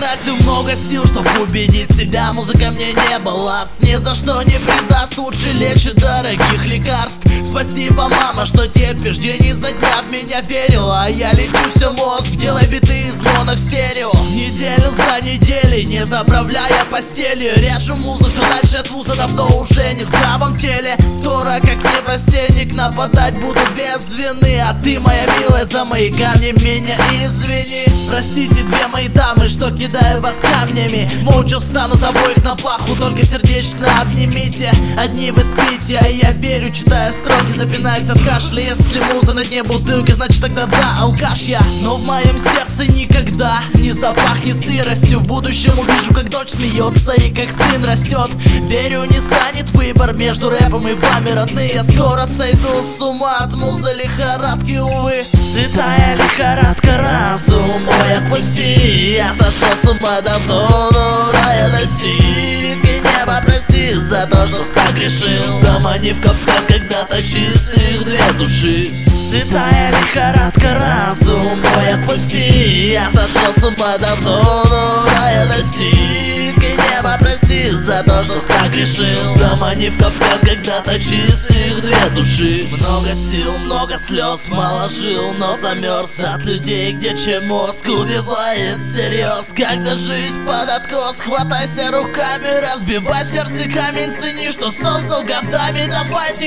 потратил много сил, чтобы убедить себя, музыка мне не балласт, ни за что не предаст, лучше лечит дорогих лекарств. Спасибо, мама, что терпишь, день изо дня в меня верила. А я лечу все мозг, делай биты из моно в стерео. Неделю за неделей, не заправляя постели, режу музыку все дальше от вуза, давно уже не в здравом теле. Скоро, как неврастенник, нападать буду без вины. А ты, моя милая, за мои камни меня извини. Простите, две мои дамы, что кидаю вас камнями. Молча встану за обоих на плаху, только сердечно обнимите. Одни вы спите, а я верю, читая строки, запинаясь от кашля. Если муза на дне бутылки, значит тогда да, алкаш я. Но в моем сердце никогда не запахнет сыростью. В будущем увижу, как дочь смеется и как сын растет. Верю, не станет выбор между рэпом и вами, родные. Скоро сойду с ума от музы лихорадки, увы. Святая лихорадка, разум мой отпусти. Я сошел с ума давно, но рая достиг. И небо прости за то, что согрешил, заманив капкан когда-то чистых две души. Святая лихорадка, разум мой отпусти. Я сошел с ума давно, но рая достиг. И небо прости за то, что согрешил, заманив капкан когда-то чистых две души. Много сил, много слез, мало жил, но замерз от людей, где чем мозг убивает всерьез. Когда жизнь под откос, хватайся руками, разбивай в сердце камень, цени, что создал годами. Давайте,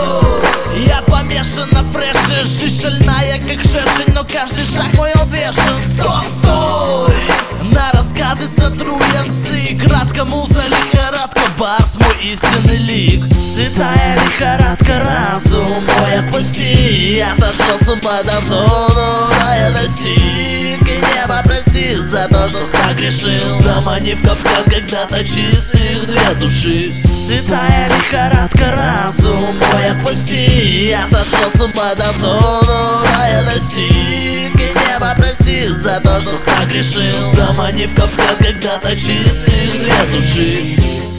я помешан на фреше, жизнь шальная, как шершень, но каждый шаг мой взвешен. Стоп, стой! На рассказы сотру язык, кратко муза лихорадка, барс мой истинный лик. Святая лихорадка, разум мой отпусти. Я сошел с ума давно, но рая достиг. И небо прости за то, что согрешил, заманив капкан когда-то чистых две души. Святая лихорадка, разум мой отпусти. Я сошел с ума давно, но рая достиг. И небо прости за то, что согрешил, заманив капкан когда-то чистых две души.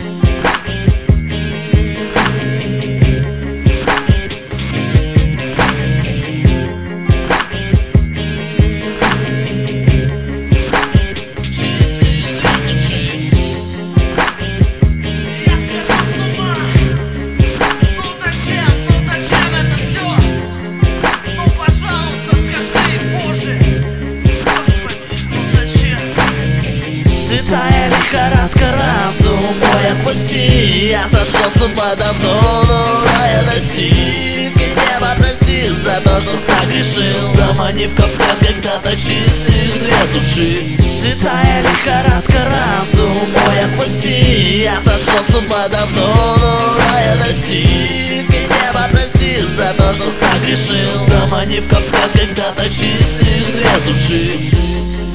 Святая лихорадка, разум мой отпусти. Я сошел с ума давно, но рая достиг. И небо прости за то, что согрешил, заманив капкан когда-то чистых две души. Святая лихорадка, разум мой отпусти. Я сошел с ума давно, но рая достиг. И небо прости за то, что согрешил, заманив капкан когда-то чистых две души.